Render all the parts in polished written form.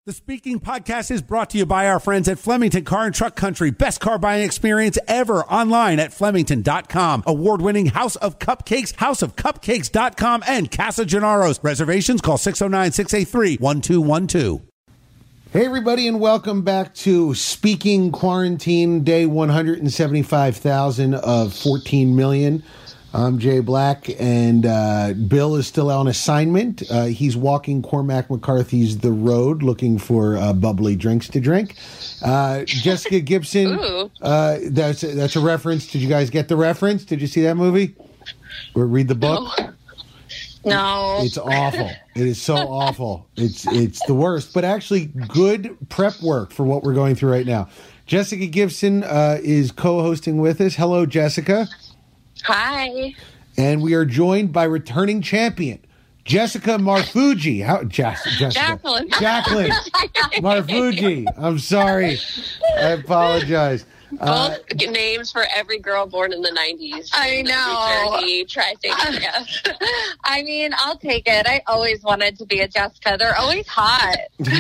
The Speaking Podcast is brought to you by our friends at Flemington Car and Truck Country. Best car buying experience ever online at Flemington.com. Award-winning House of Cupcakes, houseofcupcakes.com, and Casa Gennaro's. Reservations, call 609-683-1212. Hey, everybody, and welcome back to Speaking Quarantine, day 175,000 of 14 million. I'm Jay Black, and Bill is still on assignment. He's walking Cormac McCarthy's The Road, looking for bubbly drinks to drink. Jessica Gibson, that's a reference. Did you guys get the reference? Did you see that movie? Or read the book? No. It's awful. It is so awful. It's the worst, but actually good prep work for what we're going through right now. Jessica Gibson is co-hosting with us. Hello, Jessica. Hi. And we are joined by returning champion, Jessica Marfuji. Jacqueline Marfuji. I'm sorry. I apologize. Both names for every girl born in the 90s. I know. Jersey, Tri-State. I mean, I'll take it. I always wanted to be a Jessica. They're always hot.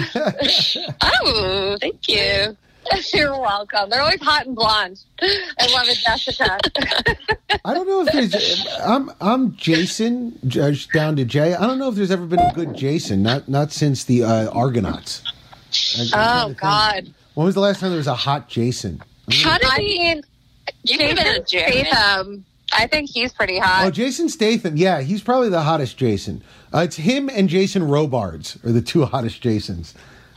Oh, thank you. You're welcome. They're always hot and blonde. I love it, Jessica. I don't know if there's. I'm Jason down to Jay. I don't know if there's ever been a good Jason. Not since the Argonauts. Oh God. When was the last time there was a hot Jason? Jason Statham. I think he's pretty hot. Oh, Jason Statham. Yeah, he's probably the hottest Jason. It's him and Jason Robards are the two hottest Jasons.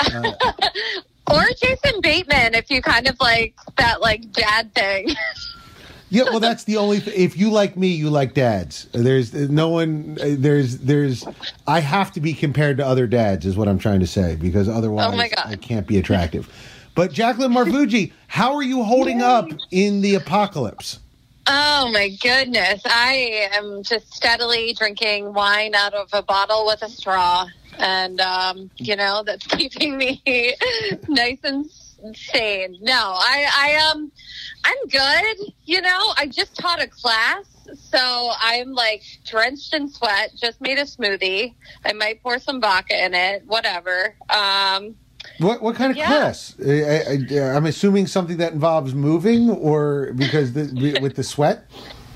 Or Jason Bateman, if you kind of like that, like dad thing. Yeah, well, that's the only. If you like me, you like dads. There's no one. There's. I have to be compared to other dads, is what I'm trying to say, because otherwise, oh my God, I can't be attractive. But Jacqueline Marfuji, how are you holding up in the apocalypse? Oh my goodness, I am just steadily drinking wine out of a bottle with a straw. And, that's keeping me nice and sane. No, I'm good. I just taught a class, so I'm like drenched in sweat, just made a smoothie. I might pour some vodka in it, whatever. What kind of class? I'm assuming something that involves moving, or because with the sweat?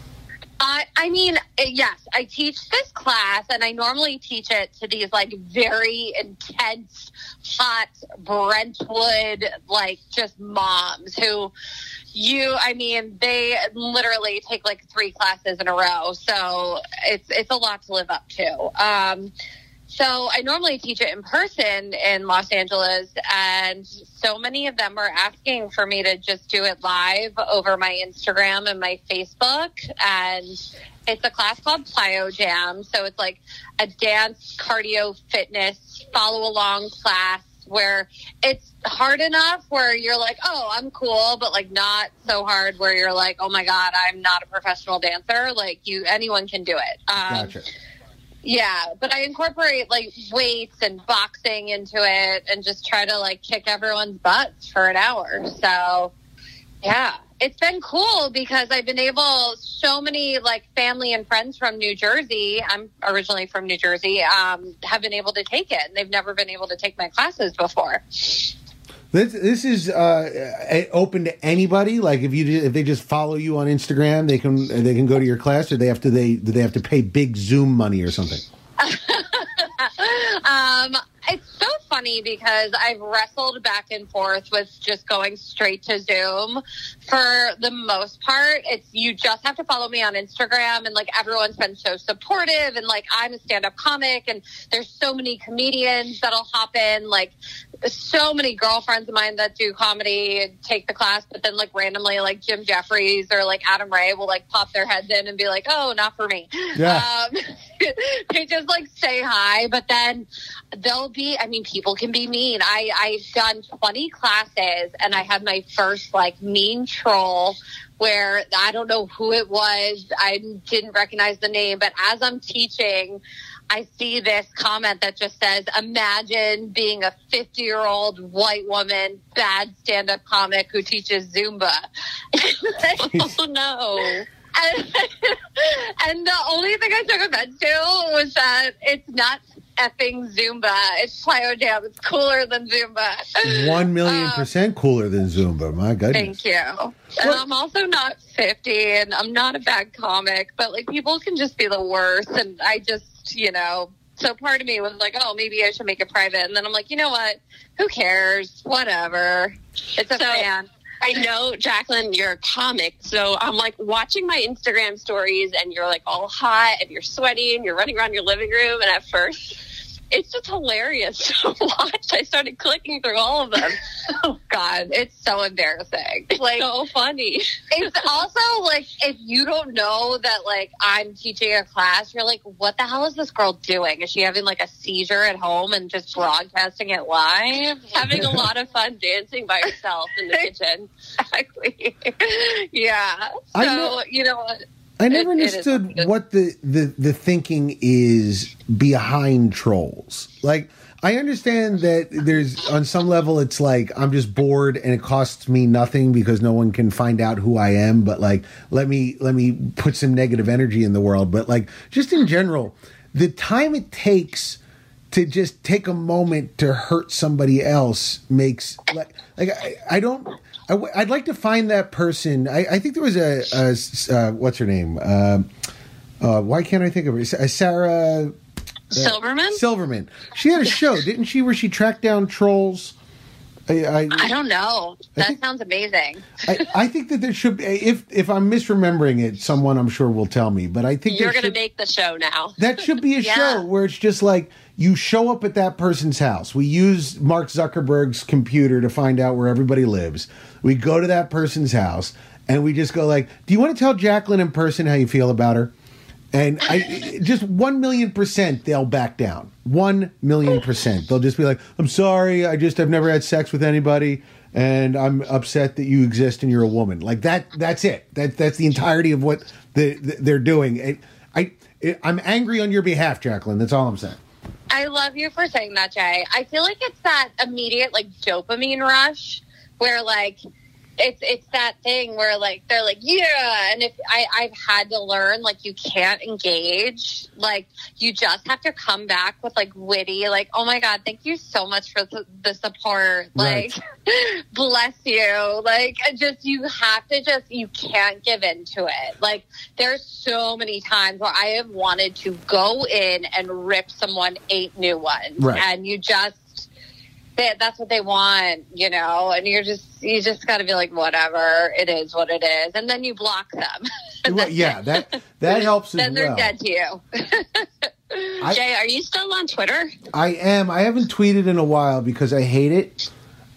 I mean, yes, I teach this class, and I normally teach it to these, like, very intense, hot Brentwood, like, just moms who they literally take, like, 3 classes in a row, so it's a lot to live up to. So I normally teach it in person in Los Angeles, and so many of them are asking for me to just do it live over my Instagram and my Facebook. And it's a class called Plyo Jam. So it's like a dance, cardio, fitness, follow along class where it's hard enough where you're like, oh, I'm cool, but like not so hard where you're like, oh my God, I'm not a professional dancer. Like anyone can do it. Gotcha. Yeah, but I incorporate like weights and boxing into it and just try to like kick everyone's butts for an hour. So, yeah, it's been cool because I've been able, so many like family and friends from New Jersey, I'm originally from New Jersey, have been able to take it. And they've never been able to take my classes before. This is open to anybody. Like if they just follow you on Instagram, they can go to your class, or do they have to pay big Zoom money or something? It's so funny because I've wrestled back and forth with just going straight to Zoom. For the most part, you just have to follow me on Instagram, and like everyone's been so supportive, and like I'm a stand-up comic, and there's so many comedians that'll hop in, like so many girlfriends of mine that do comedy take the class, but then like randomly like Jim Jeffries or like Adam Ray will like pop their heads in and be like, oh, not for me. Yeah. They just like say hi, but then people can be mean. I've done 20 classes, and I had my first like mean troll where I don't know who it was. I didn't recognize the name, but as I'm teaching, I see this comment that just says, imagine being a 50-year-old white woman, bad stand-up comic who teaches Zumba. Oh, no. And the only thing I took offense to was that it's not effing Zumba. It's Plyo Jam. It's cooler than Zumba. 1,000,000% cooler than Zumba. My goodness. Thank you. And I'm also not 50, and I'm not a bad comic, but like people can just be the worst, and I just, so part of me was like, oh, maybe I should make it private, and then I'm like, you know what? Who cares? Whatever. It's a fan. I know, Jacqueline, you're a comic, so I'm like watching my Instagram stories, and you're like all hot, and you're sweaty, and you're running around your living room, and at first, it's just hilarious to watch. I started clicking through all of them. Oh, God. It's so embarrassing. Like, so funny. It's also, like, if you don't know that, like, I'm teaching a class, you're like, what the hell is this girl doing? Is she having, like, a seizure at home and just broadcasting it live? Having a lot of fun dancing by herself in the kitchen. Exactly. Yeah. So, you know what? I never understood what the thinking is behind trolls. Like, I understand that there's, on some level, it's like, I'm just bored and it costs me nothing because no one can find out who I am. But like, let me put some negative energy in the world. But like, just in general, the time it takes to just take a moment to hurt somebody else makes I don't. I'd like to find that person. I think there was a what's her name? Why can't I think of her? Sarah Silverman? Silverman. She had a show, didn't she, where she tracked down trolls? I don't know. That sounds amazing. I think that there should be, if I'm misremembering it, someone I'm sure will tell me, but I think you're going to make the show now. That should be a show where it's just like, you show up at that person's house. We use Mark Zuckerberg's computer to find out where everybody lives. We go to that person's house and we just go like, do you want to tell Jacqueline in person how you feel about her? And just 1,000,000% they'll back down. 1,000,000%. They'll just be like, I'm sorry, I've never had sex with anybody, and I'm upset that you exist and you're a woman. Like that's it. That's the entirety of what they're doing. I'm angry on your behalf, Jacqueline. That's all I'm saying. I love you for saying that, Jay. I feel like it's that immediate like dopamine rush where like it's that thing where like they're like, yeah, and if I've had to learn like you can't engage, like you just have to come back with like witty, like, oh my God, thank you so much for the support, like bless you, like just you can't give in to it. Like there's so many times where I have wanted to go in and rip someone 8 new ones, and you just that's what they want, and you just got to be like, whatever, it is what it is. And then you block them. Well, yeah, that helps as well. Then they're dead to you. Jay, are you still on Twitter? I am. I haven't tweeted in a while because I hate it.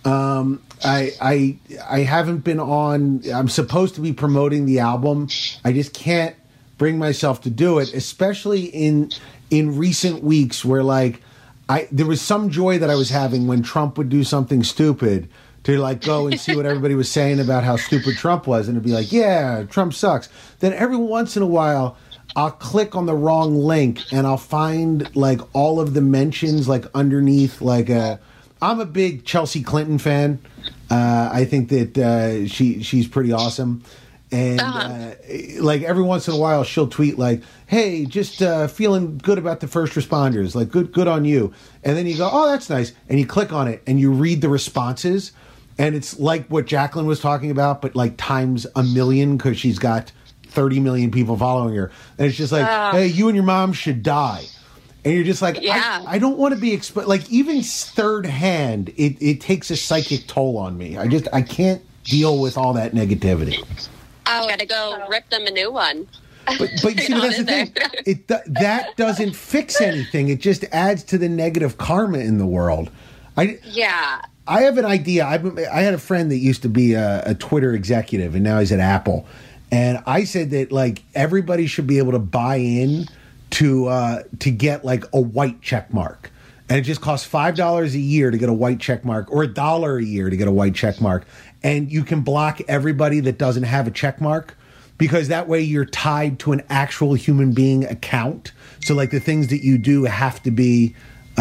I haven't been on. I'm supposed to be promoting the album. I just can't bring myself to do it, especially in recent weeks where like, there was some joy that I was having when Trump would do something stupid to like go and see what everybody was saying about how stupid Trump was, and it'd be like, yeah, Trump sucks. Then every once in a while, I'll click on the wrong link and I'll find like all of the mentions like underneath like I'm a big Chelsea Clinton fan. I think that she's pretty awesome. And like every once in a while, she'll tweet like, "Hey, just feeling good about the first responders. Like, good on you." And then you go, "Oh, that's nice." And you click on it and you read the responses, and it's like what Jacqueline was talking about, but like times 1,000,000 because she's got 30 million people following her. And it's just like, "Hey, you and your mom should die." And you're just like, I don't want to be like even third hand. It takes a psychic toll on me. I can't deal with all that negativity. I gotta go rip them a new one. But you see, that's the thing. That doesn't fix anything. It just adds to the negative karma in the world. I have an idea. I had a friend that used to be a Twitter executive, and now he's at Apple. And I said that like everybody should be able to buy in to get like a white check mark. And it just costs $5 a year to get a white check mark, or $1 a year to get a white check mark. And you can block everybody that doesn't have a check mark, because that way you're tied to an actual human being account. So like the things that you do have to be,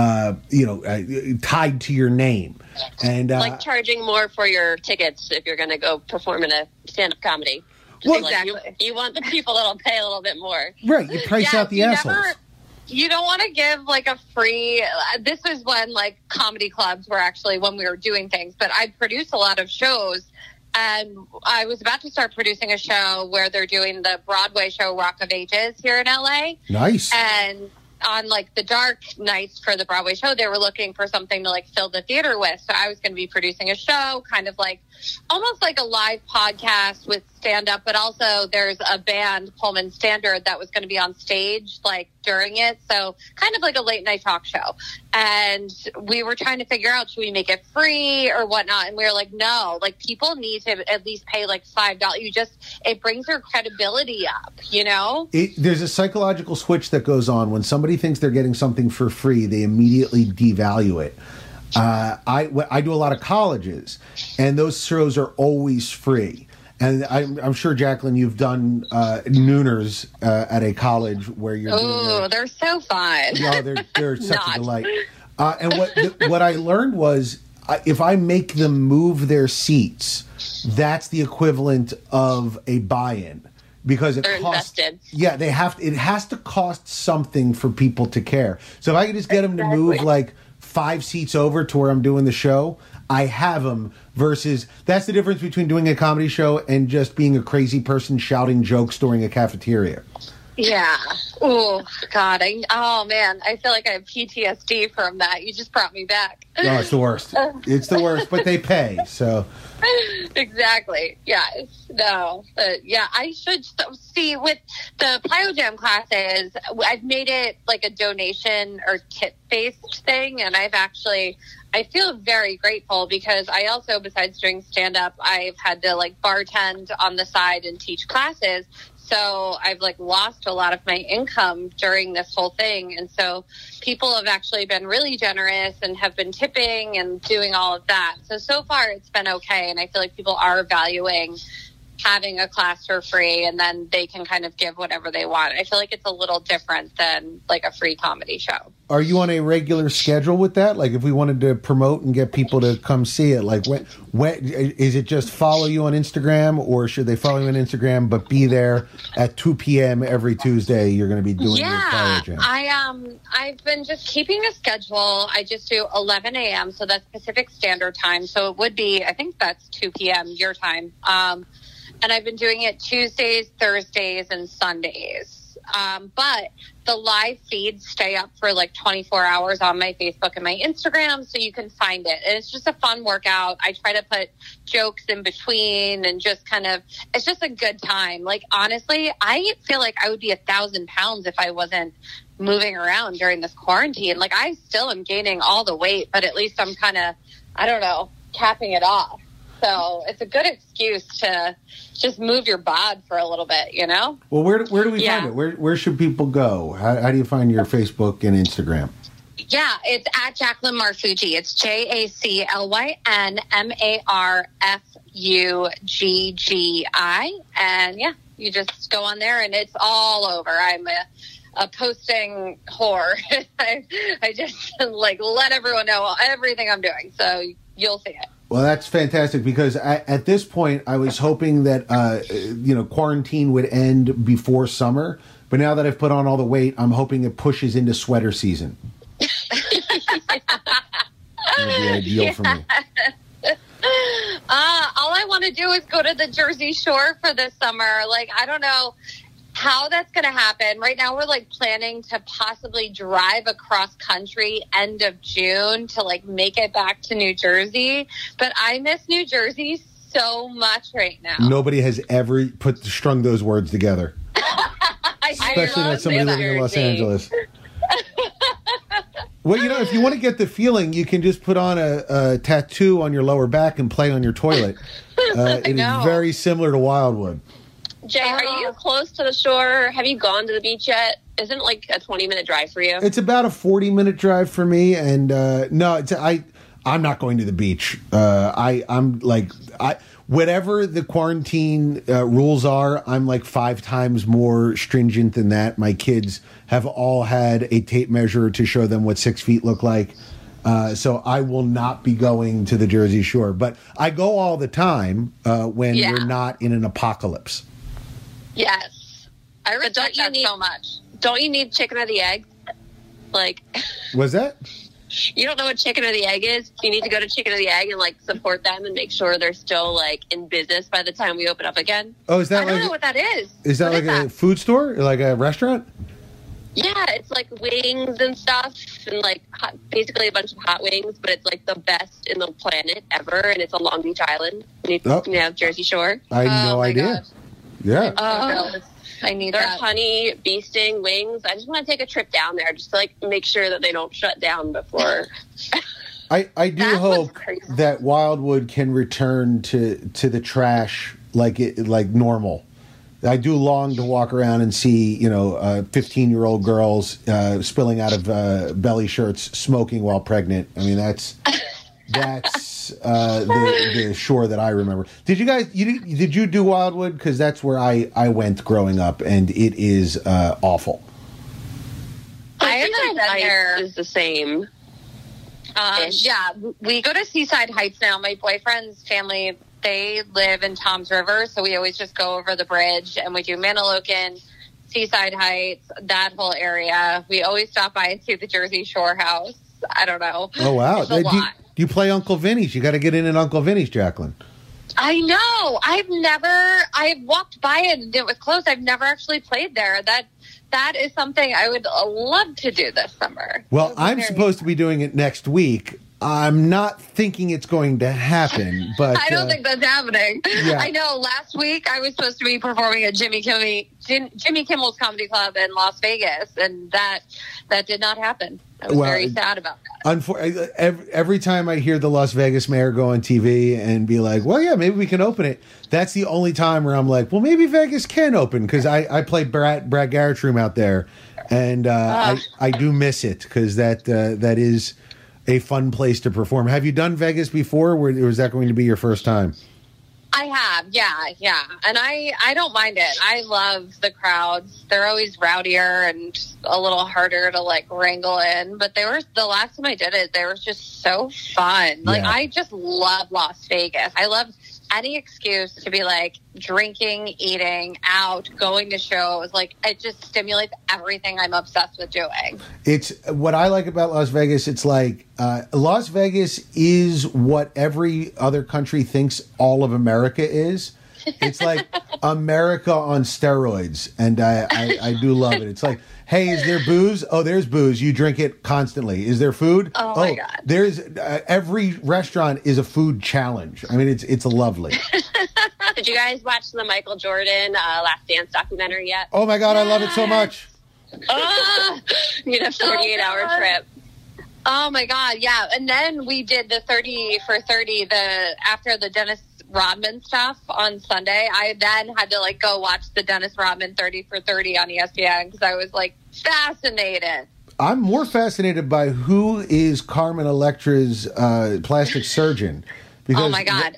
tied to your name. And like charging more for your tickets if you're going to go perform in a stand-up comedy. Well, exactly. You want the people that'll pay a little bit more. Right. You price out the assholes. you don't want to give like a free, this was when like comedy clubs were actually when we were doing things, but I produce a lot of shows. And I was about to start producing a show where they're doing the Broadway show Rock of Ages here in LA. Nice. And on like the dark nights for the Broadway show, they were looking for something to like fill the theater with. So I was going to be producing a show, kind of like almost like a live podcast with stand up, but also there's a band, Pullman Standard, that was going to be on stage like during it. So kind of like a late night talk show. And we were trying to figure out, should we make it free or whatnot? And we were like, no, like people need to at least pay like $5. It brings their credibility up, you know? There's a psychological switch that goes on when somebody thinks they're getting something for free, they immediately devalue it. I do a lot of colleges, and those shows are always free. And I'm sure, Jacqueline, you've done nooners at a college where you're. Oh, they're so fun. No, they're such a delight. And what I learned was, if I make them move their seats, that's the equivalent of a buy-in. Because it costs, invested. Yeah, it has to cost something for people to care. So if I could just get them to move like 5 seats over to where I'm doing the show, I have them. Versus that's the difference between doing a comedy show and just being a crazy person shouting jokes during a cafeteria. Yeah. Oh God. Oh man. I feel like I have PTSD from that. You just brought me back. No, it's the worst. It's the worst, but they pay. So. Exactly. Yes. No. Yeah. I should see with the Plyo Jam classes. I've made it like a donation or tip based thing, and I feel very grateful because I also, besides doing stand up, I've had to like bartend on the side and teach classes. So I've like lost a lot of my income during this whole thing. And so people have actually been really generous and have been tipping and doing all of that. So far it's been okay. And I feel like people are valuing having a class for free, and then they can kind of give whatever they want. I feel like it's a little different than like a free comedy show. Are you on a regular schedule with that? Like if we wanted to promote and get people to come see it, like when is it just follow you on Instagram, or should they follow you on Instagram but be there at 2 p.m. every Tuesday? You're going to be doing your Plyo Jam. I've been just keeping a schedule. I just do 11 a.m. So that's Pacific Standard Time. So it would be, I think that's 2 p.m. your time. And I've been doing it Tuesdays, Thursdays, and Sundays. But the live feeds stay up for like 24 hours on my Facebook and my Instagram, so you can find it. And it's just a fun workout. I try to put jokes in between and just kind of, it's just a good time. Like, honestly, I feel like I would be 1,000 pounds if I wasn't moving around during this quarantine. Like, I still am gaining all the weight, but at least I'm kind of, I don't know, capping it off. So it's a good excuse to just move your bod for a little bit, you know? Well, where do we find it? Where should people go? How do you find your Facebook and Instagram? Yeah, it's at Jacqueline Marfuggi. It's JACLYN MARFUGGI. And yeah, you just go on there and it's all over. I'm a posting whore. I just like let everyone know everything I'm doing. So you'll see it. Well, that's fantastic because at this point, I was hoping that, quarantine would end before summer. But now that I've put on all the weight, I'm hoping it pushes into sweater season. That would be ideal for me. All I want to do is go to the Jersey Shore for this summer. Like, I don't know how that's going to happen. Right now we're like planning to possibly drive across country end of June to like make it back to New Jersey. But I miss New Jersey so much right now. Nobody has ever strung those words together. Especially not somebody living in Los Angeles. Well, if you want to get the feeling, you can just put on a tattoo on your lower back and play on your toilet. It is very similar to Wildwood. Jay, are you close to the shore? Have you gone to the beach yet? Isn't it like a 20-minute drive for you? It's about a 40-minute drive for me, and no, I'm not going to the beach. Whatever the quarantine rules are, I'm like 5 times more stringent than that. My kids have all had a tape measure to show them what 6 feet look like. So I will not be going to the Jersey Shore, but I go all the time when we're not in an apocalypse. Yes. I respect that so much. Don't you need chicken or the egg? Like, Was that? you don't know what chicken or the egg is. You need to go to chicken or the egg and like support them and make sure they're still like in business by the time we open up again. Oh, is that I don't know what that is. Is that What like a food store? Like a restaurant? Yeah, it's like wings and stuff, and like basically a bunch of hot wings, but it's like the best in the planet ever, and it's on Long Beach Island. You have Jersey Shore. I had no idea. gosh. Yeah. I need They're that. honey bee sting wings. I just want to take a trip down there just to like make sure that they don't shut down before. I do That was hope crazy. that Wildwood can return to the trash like normal. I do long to walk around and see 15-year-old girls spilling out of belly shirts, smoking while pregnant. I mean that's the shore that I remember. Did you guys? Did you do Wildwood? Because that's where I went growing up, and it is awful. I haven't been Ice there. is the same. Ish. Yeah, we go to Seaside Heights now. My boyfriend's family, they live in Toms River, so we always just go over the bridge, and we do Manilokin, Seaside Heights, that whole area. We always stop by and see the Jersey Shore house. I don't know. Oh wow! It's a lot. Do you play Uncle Vinny's? You got to get in at Uncle Vinny's, Jacqueline. I know. I've walked by it and it was closed. I've never actually played there. That is something I would love to do this summer. Well, I'm supposed to be doing it next week. I'm not thinking it's going to happen, but I don't think that's happening. yeah. I know. Last week I was supposed to be performing at Jimmy Kimmel's Comedy Club in Las Vegas, and that did not happen. I was very sad about that. Every time I hear the Las Vegas mayor go on TV and be like, well, yeah, maybe we can open it. That's the only time where I'm like, well, maybe Vegas can open, because I played Brad Garrett's room out there, and I do miss it, because that is a fun place to perform. Have you done Vegas before, or was that going to be your first time? I have, yeah. And I don't mind it. I love the crowds. They're always rowdier and a little harder to like wrangle in. But the last time I did it, they were just so fun. Like, Yeah. I just love Las Vegas. I love any excuse to be like drinking, eating out, going to shows. Like, it just stimulates everything I'm obsessed with doing. It's what I like about Las Vegas. It's like Las Vegas is what every other country thinks all of America is. It's like America on steroids, and I do love it. It's like, hey, is there booze? Oh, there's booze. You drink it constantly. Is there food? Oh my God. There's every restaurant is a food challenge. I mean, it's lovely. Did you guys watch the Michael Jordan Last Dance documentary yet? Oh my God, I love it so much. You know, 48-hour trip. Oh my God, yeah. And then we did the 30 for 30 after the Dennis Rodman stuff on Sunday. I then had to like go watch the Dennis Rodman 30 for 30 on ESPN because I was like fascinated. I'm more fascinated by who is Carmen Electra's plastic surgeon. Because Oh my God.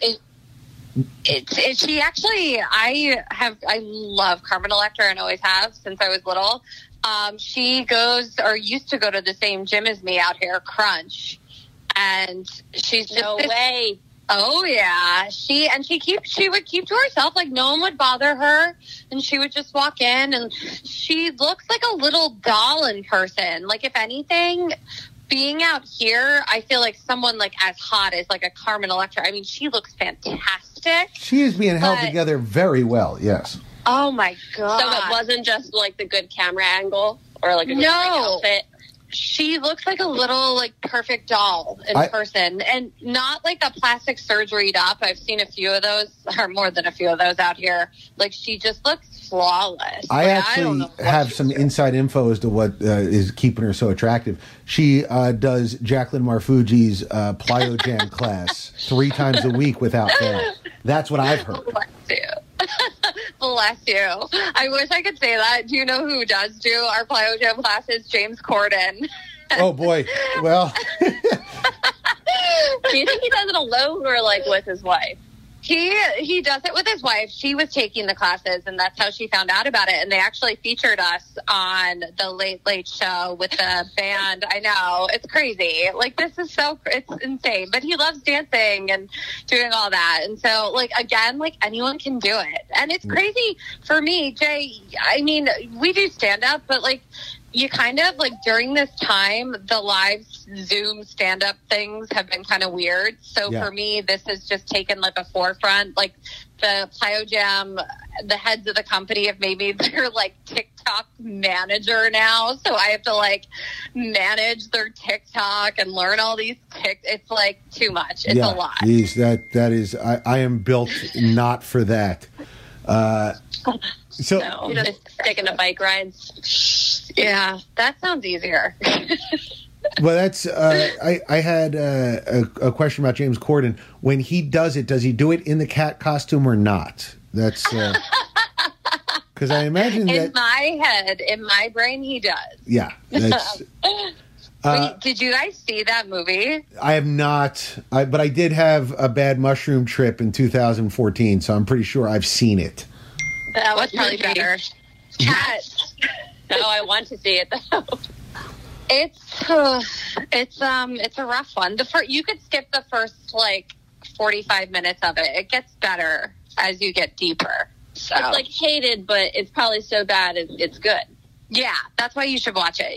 She actually, I love Carmen Electra and always have since I was little. She goes or used to go to the same gym as me out here, Crunch. And she's just No way. Oh yeah, she would keep to herself, like no one would bother her, and she would just walk in, and she looks like a little doll in person. Like if anything, being out here, I feel like someone like as hot as like a Carmen Electra. I mean, she looks fantastic. she is being held But- together very well. Yes. Oh my God! So it wasn't just like the good camera angle or like a good No. outfit. She looks like a little like perfect doll in person, and not like a plastic surgeryed up. I've seen a few of those, or more than a few of those out here. Like she just looks flawless. I Like, don't actually know what have she's some doing. inside info as to what is keeping her so attractive. She does Jacqueline Marfuji's plyo jam class 3 times a week without fail. That's what I've heard. Bless you. Bless you. I wish I could say that. Do you know who does do our plyo jam classes? James Corden. Oh boy. Well, Do you think he does it alone or like with his wife? He does it with his wife. She was taking the classes, and that's how she found out about it. And they actually featured us on the Late Late Show with the band. I know. It's crazy. Like, this is it's insane. But he loves dancing and doing all that. And so, like, again, like, anyone can do it. And it's crazy for me, Jay. I mean, we do stand-up, but, like, you kind of like during this time, the live Zoom stand-up things have been kind of weird. So Yeah. for me, this has just taken like a forefront. Like the Plyo Jam, the heads of the company have made me their like TikTok manager now. So I have to like manage their TikTok and learn all these It's like too much. It's a lot. Geez, that is. I am built not for that. So No, just taking a bike rides. Yeah, that sounds easier. well, that's. I had a question about James Corden. When he does it do it in the cat costume or not? That's because I imagine In that. my head, in my brain, he does. Yeah, that's. Wait, did you guys see that movie? I have not, but I did have a bad mushroom trip in 2014, so I'm pretty sure I've seen it. That was probably movie? better. Cats. No, I want to see it though. It's a rough one. You could skip the first like 45 minutes of it. It gets better as you get deeper. So It's like hated, but it's probably so bad it's good. yeah, that's why you should watch it.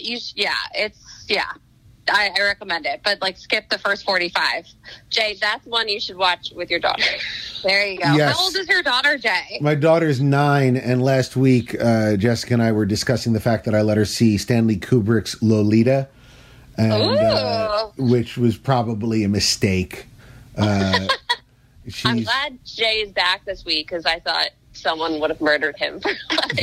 I recommend it, but like skip the first 45. Jay, that's one you should watch with your daughter. There you go. Yes. How old is your daughter, Jay? My daughter's 9, and last week Jessica and I were discussing the fact that I let her see Stanley Kubrick's Lolita, and which was probably a mistake. I'm She's glad Jay is back this week because I thought someone would have murdered him for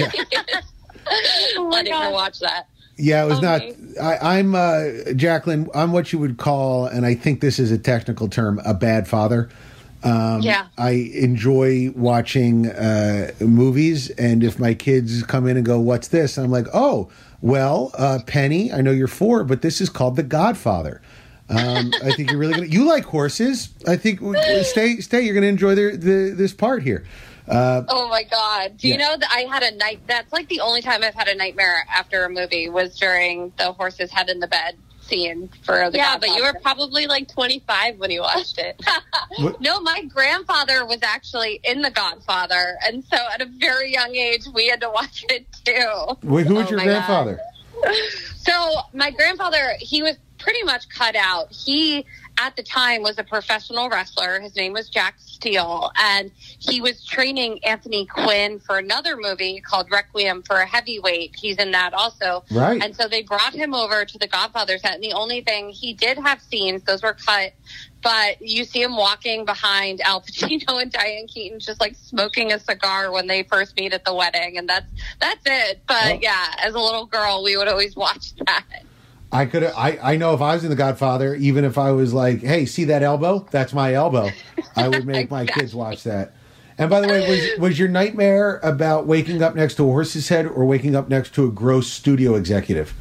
letting her watch that. yeah, it was not. Okay. I'm Jacqueline. I'm what you would call, and I think this is a technical term, a bad father. Yeah. I enjoy watching movies, and if my kids come in and go, "What's this?" I'm like, "Oh, well, Penny, I know you're 4, but this is called The Godfather." I think you're really gonna. You like horses? I think stay. You're gonna enjoy this part here. Oh my God. Do you Yeah. know that I had a night? That's like the only time I've had a nightmare after a movie was during the horse's head in the bed scene for the Yeah, but you were Godfather. probably like 25 when you watched it. No, my grandfather was actually in The Godfather. And so at a very young age, we had to watch it too. Wait, who was Oh your my grandfather? So my grandfather, he was pretty much cut out. He, at the time, was a professional wrestler. His name was Jack Steele, and he was training Anthony Quinn for another movie called Requiem for a Heavyweight. He's in that also. Right. And so they brought him over to the Godfather set, and the only thing, he did have scenes, those were cut, but you see him walking behind Al Pacino and Diane Keaton just like smoking a cigar when they first meet at the wedding, and that's it. But Well, yeah, as a little girl, we would always watch that. I could. I know if I was in The Godfather, even if I was like, "Hey, see that elbow? That's my elbow," I would make my kids watch that. And by the way, was your nightmare about waking up next to a horse's head or waking up next to a gross studio executive?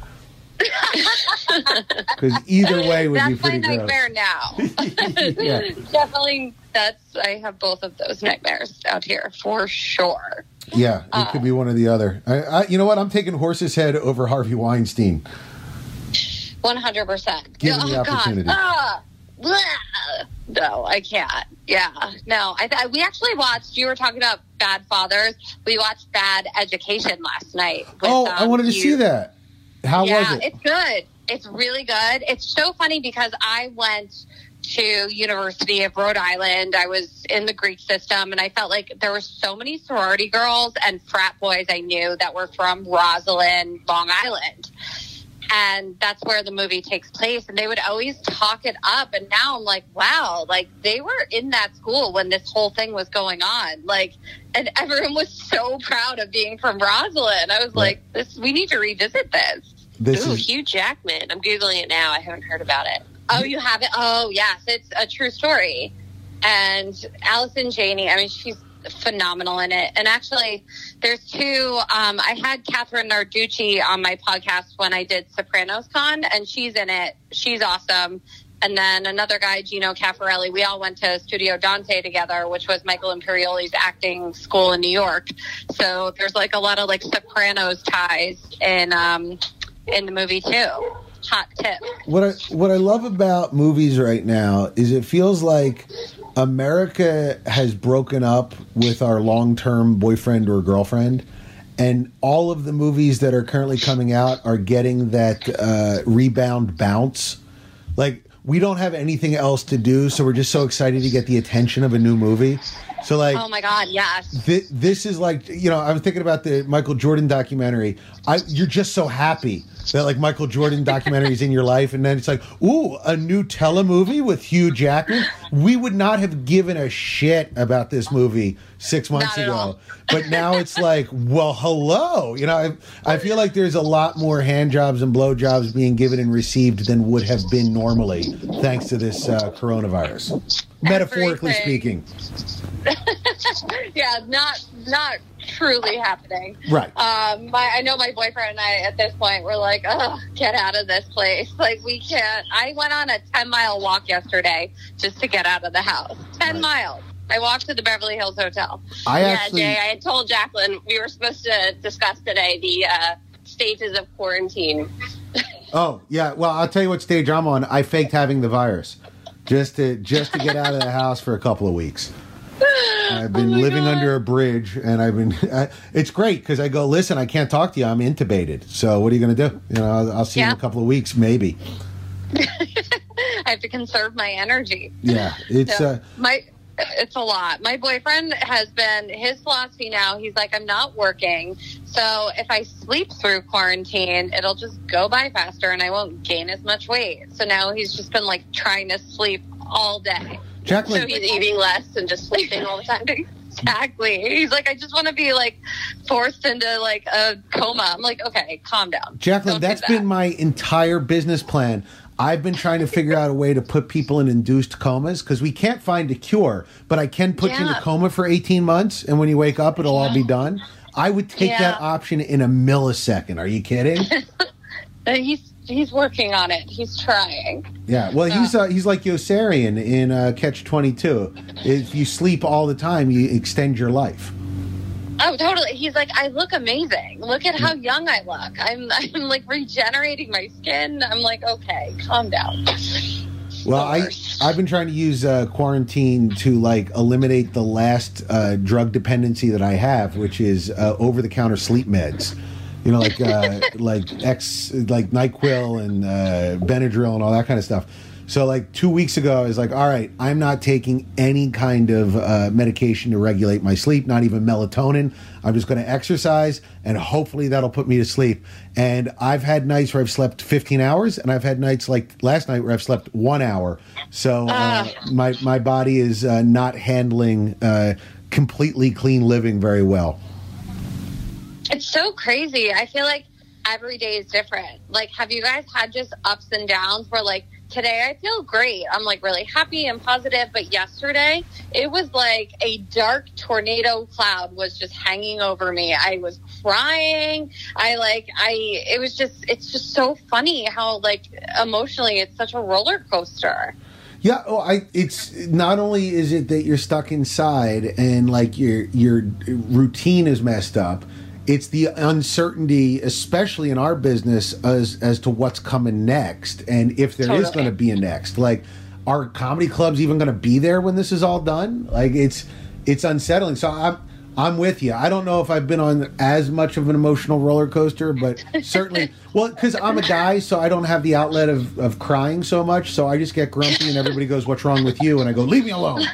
Because either way would be That's my pretty gross. nightmare now. Yeah. Definitely, I have both of those nightmares out here for sure. Yeah, it could be one or the other. You know what? I'm taking horse's head over Harvey Weinstein. 100%. Given the opportunity. No, I can't. Yeah, no. We actually watched. You were talking about Bad Fathers. We watched Bad Education last night. With, I wanted to see that. How was it? It's good. It's really good. It's so funny because I went to University of Rhode Island. I was in the Greek system, and I felt like there were so many sorority girls and frat boys I knew that were from Roslyn, Long Island. And that's where the movie takes place. And they would always talk it up. And now I'm like, wow, like they were in that school when this whole thing was going on. Like, and everyone was so proud of being from Roslyn. I was like, we need to revisit this. Ooh, Hugh Jackman. I'm Googling it now. I haven't heard about it. Oh, you have it? Oh, yes. It's a true story. And Allison Janney, I mean, she's phenomenal in it. And actually, there's two. I had Catherine Narducci on my podcast when I did Sopranos Con, and she's in it. She's awesome. And then another guy, Gino Caffarelli. We all went to Studio Dante together, which was Michael Imperioli's acting school in New York. So there's like a lot of like Sopranos ties in the movie too. Hot tip. What I love about movies right now is it feels like America has broken up with our long-term boyfriend or girlfriend, and all of the movies that are currently coming out are getting that rebound bounce. Like, we don't have anything else to do, so we're just so excited to get the attention of a new movie. So, like, oh my God, yes. This is like, you know, I'm thinking about the Michael Jordan documentary. You're just so happy that, like, Michael Jordan documentary is in your life, and then it's like, ooh, a new telemovie with Hugh Jackman. We would not have given a shit about this movie 6 months ago, but now it's like, well, hello. You know, I feel like there's a lot more hand jobs and blow jobs being given and received than would have been normally, thanks to this coronavirus. Metaphorically speaking. Yeah, not truly happening. Right. I know my boyfriend and I at this point were like, oh, get out of this place. Like, we can't. I went on a 10-mile walk yesterday just to get out of the house. 10 miles. I walked to the Beverly Hills Hotel. Jay, I had told Jacqueline we were supposed to discuss today the stages of quarantine. Oh, yeah. Well, I'll tell you what stage I'm on. I faked having the virus just to get out of the house for a couple of weeks. I've been living under a bridge, and I've been. It's great because I go, listen, I can't talk to you. I'm intubated. So what are you going to do? You know, I'll see you in a couple of weeks, maybe. I have to conserve my energy. Yeah, it's it's a lot. My boyfriend has been, his philosophy now, he's like, I'm not working, so if I sleep through quarantine, it'll just go by faster and I won't gain as much weight. So now he's just been like trying to sleep all day. Jacqueline, so he's eating less and just sleeping all the time. Exactly. He's like, I just want to be like forced into like a coma. I'm like, okay, calm down. Jacqueline, that's been my entire business plan. I've been trying to figure out a way to put people in induced comas because we can't find a cure, but I can put you in a coma for 18 months, and when you wake up, it'll all be done. I would take that option in a millisecond. Are you kidding? He's working on it. He's trying. Yeah, well, he's like Yossarian in Catch-22. If you sleep all the time, you extend your life. Oh, totally. He's like, I look amazing. Look at how young I look. I'm like regenerating my skin. I'm like, okay, calm down. Well, I've been trying to use quarantine to like eliminate the last drug dependency that I have, which is over-the-counter sleep meds. You know, like NyQuil and Benadryl and all that kind of stuff. So, like 2 weeks ago, I was like, all right, I'm not taking any kind of medication to regulate my sleep, not even melatonin. I'm just going to exercise, and hopefully that'll put me to sleep. And I've had nights where I've slept 15 hours, and I've had nights like last night where I've slept 1 hour. So my body is not handling completely clean living very well. It's so crazy. I feel like every day is different. Like, have you guys had just ups and downs where, like, today I feel great. I'm, like, really happy and positive. But yesterday, it was like a dark tornado cloud was just hanging over me. I was crying. It's just so funny how, like, emotionally it's such a roller coaster. Yeah, it's not only is it that you're stuck inside and, like, your routine is messed up, it's the uncertainty, especially in our business, as to what's coming next and if there is going to be a next. Like, are comedy clubs even going to be there when this is all done? Like, it's unsettling. So I'm with you. I don't know if I've been on as much of an emotional roller coaster, but certainly, well, because I'm a guy, so I don't have the outlet of crying so much. So I just get grumpy, and everybody goes, "What's wrong with you?" And I go, "Leave me alone."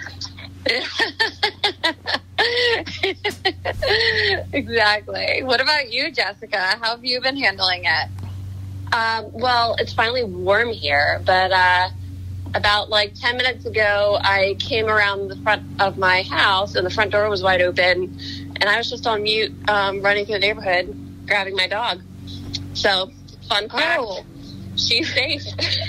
Exactly. What about you, Jessica? How have you been handling it? Well, it's finally warm here, but about like 10 minutes ago, I came around the front of my house and the front door was wide open, and I was just on mute, running through the neighborhood, grabbing my dog. So, fun fact, she's safe.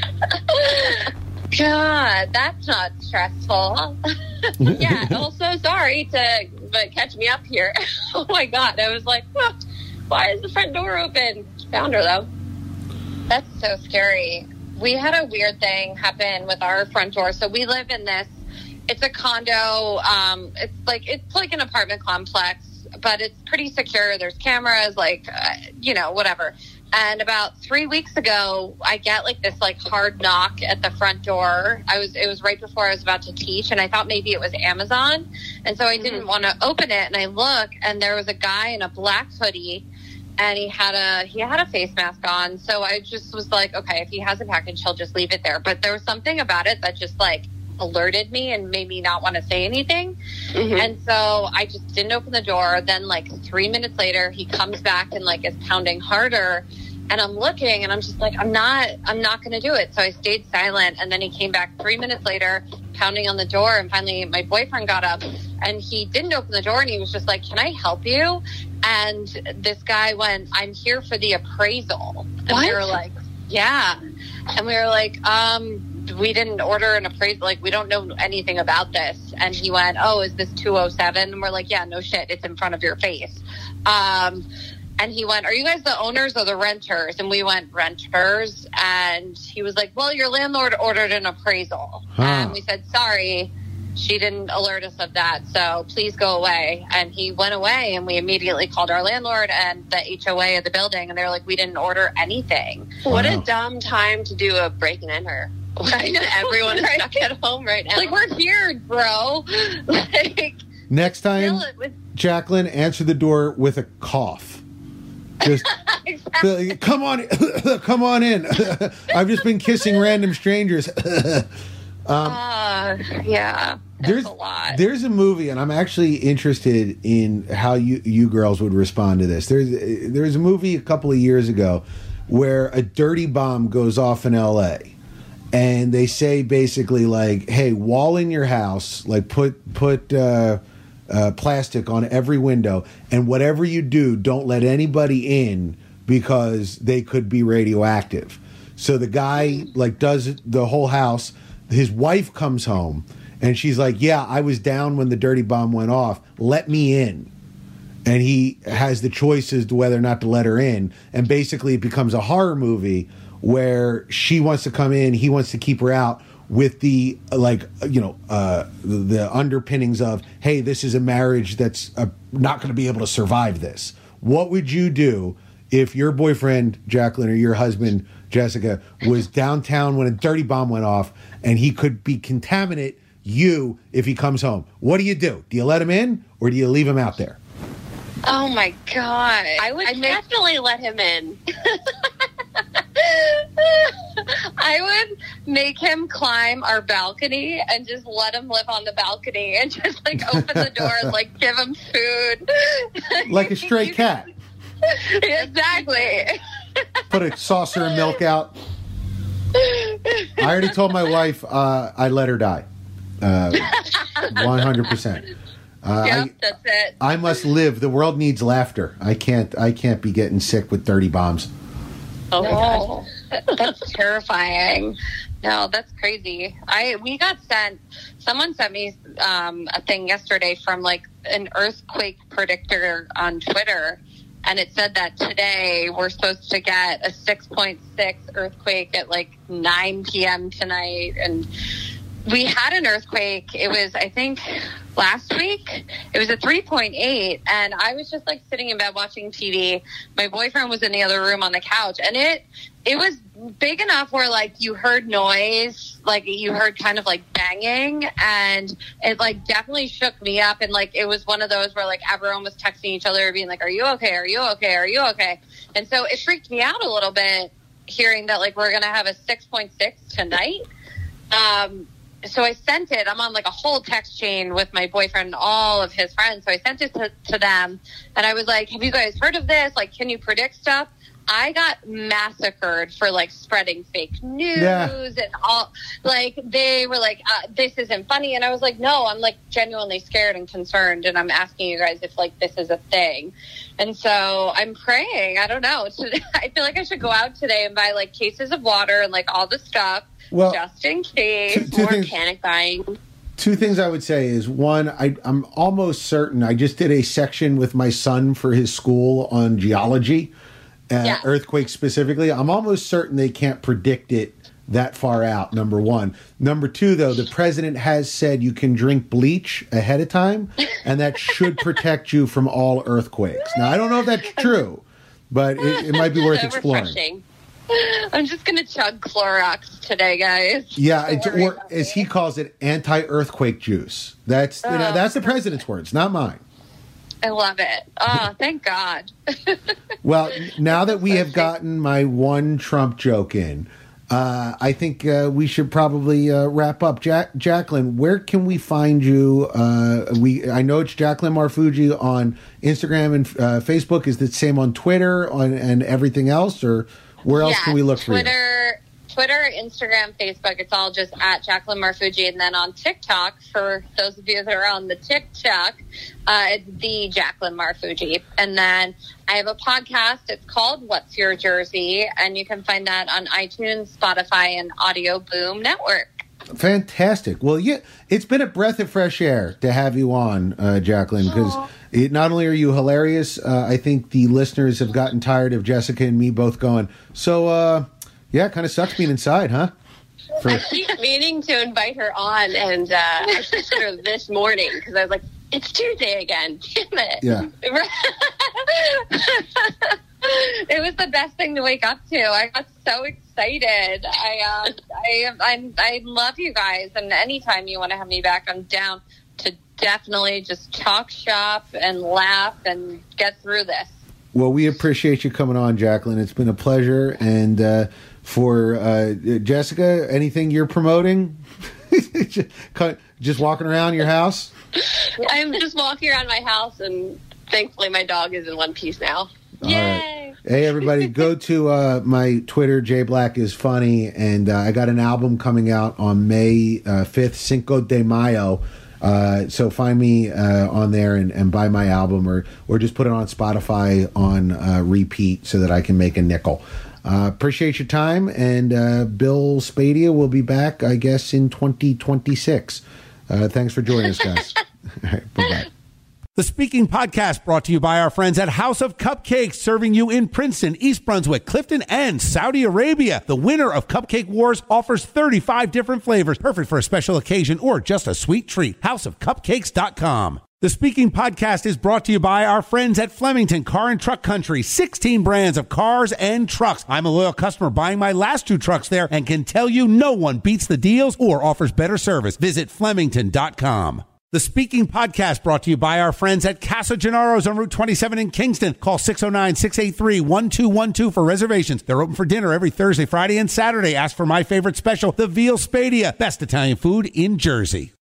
God, that's not stressful. Yeah, also sorry but catch me up here. Oh my God, I was like, why is the front door open? Found her though. That's so scary. We had a weird thing happen with our front door. So we live in this, it's a condo. It's like an apartment complex, but it's pretty secure. There's cameras, whatever. And about 3 weeks ago, I get like this like hard knock at the front door. It was right before I was about to teach, and I thought maybe it was Amazon. And so I didn't want to open it. And I look, and there was a guy in a black hoodie, and he had a face mask on. So I just was like, okay, if he has a package, he'll just leave it there. But there was something about it that just like alerted me and made me not want to say anything. And so I just didn't open the door. Then like 3 minutes later, he comes back and like is pounding harder. And I'm looking and I'm just like, I'm not going to do it. So I stayed silent. And then he came back 3 minutes later, pounding on the door. And finally my boyfriend got up and he didn't open the door. And he was just like, can I help you? And this guy went, I'm here for the appraisal. And we were like, yeah. And we were like, we didn't order an appraisal. Like, we don't know anything about this. And he went, oh, is this 207? And we're like, yeah, no shit. It's in front of your face. And he went, are you guys the owners or the renters? And we went, renters. And he was like, well, your landlord ordered an appraisal. And we said, sorry, she didn't alert us of that. So please go away. And he went away, and we immediately called our landlord and the HOA of the building. And they're like, we didn't order anything. What a dumb time to do a break and enter. Like, everyone is stuck at home right now. Like, we're here, bro. Like, next time, Jacqueline, answer the door with a cough. Just exactly. Come on, come on in. I've just been kissing random strangers. Yeah, that's a lot. There's a movie, and I'm actually interested in how you girls would respond to this. There's a movie a couple of years ago where a dirty bomb goes off in L.A. And they say basically like, hey, wall in your house, like put plastic on every window, and whatever you do, don't let anybody in because they could be radioactive. So the guy like does the whole house. His wife comes home and she's like, yeah, I was down when the dirty bomb went off. Let me in. And he has the choice as to whether or not to let her in. And basically it becomes a horror movie where she wants to come in, he wants to keep her out, with the the underpinnings of, hey, this is a marriage that's not going to be able to survive this. What would you do if your boyfriend, Jacqueline, or your husband, Jessica, was downtown when a dirty bomb went off and he could be contaminate you if he comes home? What do? Do you let him in or do you leave him out there? Oh, my God. I would definitely let him in. I would make him climb our balcony and just let him live on the balcony and just like open the door and like give him food. Like a stray cat. Exactly. Put a saucer of milk out. I already told my wife I'd let her die. 100%. Yep, that's it. I must live. The world needs laughter. I can't be getting sick with dirty bombs. Oh my God. That's terrifying. No, that's crazy. Someone sent me a thing yesterday from like an earthquake predictor on Twitter, and it said that today we're supposed to get a 6.6 earthquake at like 9 p.m. tonight. And we had an earthquake. It was, I think, last week. It was a 3.8, and I was just like sitting in bed watching TV. My boyfriend was in the other room on the couch, and it was big enough where like you heard noise, like you heard kind of like banging, and it like definitely shook me up. And like it was one of those where like everyone was texting each other being like, are you okay? Are you okay? Are you okay? And so it freaked me out a little bit hearing that like we're going to have a 6.6 tonight. So I sent it. I'm on like a whole text chain with my boyfriend and all of his friends. So I sent it to them, and I was like, have you guys heard of this? Like, can you predict stuff? I got massacred for like spreading fake news and all. Like they were like, this isn't funny. And I was like, no, I'm like genuinely scared and concerned. And I'm asking you guys if like this is a thing. And so I'm praying. I don't know. I feel like I should go out today and buy like cases of water and like all the stuff. Well, just in case. More panic buying. Two things I would say is, one, I'm almost certain I just did a section with my son for his school on geology, earthquakes specifically. I'm almost certain they can't predict it that far out, number one. Number two, though, the president has said you can drink bleach ahead of time, and that should protect you from all earthquakes. Now, I don't know if that's true, but it might be worth So exploring. refreshing. I'm just going to chug Clorox today, guys. Yeah, Don't worry or about as me. he calls it, anti-earthquake juice. That's that's the president's words, not mine. I love it. Oh, thank God. Well, now that we have gotten my one Trump joke in, I think we should probably wrap up. Jacqueline, where can we find you? I know it's Jacqueline Marfuji on Instagram and Facebook. Is the same on Twitter and everything else, or where else can we look for you? Twitter, Instagram, Facebook. It's all just at Jacqueline Marfuji. And then on TikTok, for those of you that are on the TikTok, it's the Jacqueline Marfuji. And then I have a podcast. It's called What's Your Jersey? And you can find that on iTunes, Spotify, and Audio Boom Network. Fantastic. Well, yeah, it's been a breath of fresh air to have you on, Jacqueline, because not only are you hilarious, I think the listeners have gotten tired of Jessica and me both going, so, yeah, it kind of sucks being inside, huh? I keep meaning to invite her on, and I texted her this morning because I was like, it's Tuesday again. Damn it. Yeah. It was the best thing to wake up to. I got so excited. I love you guys, and anytime you want to have me back, I'm down to definitely just talk shop and laugh and get through this. Well, we appreciate you coming on, Jacqueline. It's been a pleasure. And for Jessica, anything you're promoting? Just walking around your house? I'm just walking around my house, and thankfully my dog is in one piece now. All Yay! right. Hey, everybody, go to my Twitter, JBlackIsFunny, and I got an album coming out on May 5th, Cinco de Mayo. So find me on there and buy my album, or just put it on Spotify on repeat so that I can make a nickel. Appreciate your time, and Bill Spadia will be back, I guess, in 2026. Thanks for joining us, guys. All right, bye-bye. The Speaking Podcast brought to you by our friends at House of Cupcakes, serving you in Princeton, East Brunswick, Clifton, and Saudi Arabia. The winner of Cupcake Wars offers 35 different flavors, perfect for a special occasion or just a sweet treat. HouseofCupcakes.com. The Speaking Podcast is brought to you by our friends at Flemington Car and Truck Country, 16 brands of cars and trucks. I'm a loyal customer buying my last 2 trucks there and can tell you no one beats the deals or offers better service. Visit Flemington.com. The Speaking Podcast brought to you by our friends at Casa Gennaro's on Route 27 in Kingston. Call 609-683-1212 for reservations. They're open for dinner every Thursday, Friday, and Saturday. Ask for my favorite special, the Veal Spadia, best Italian food in Jersey.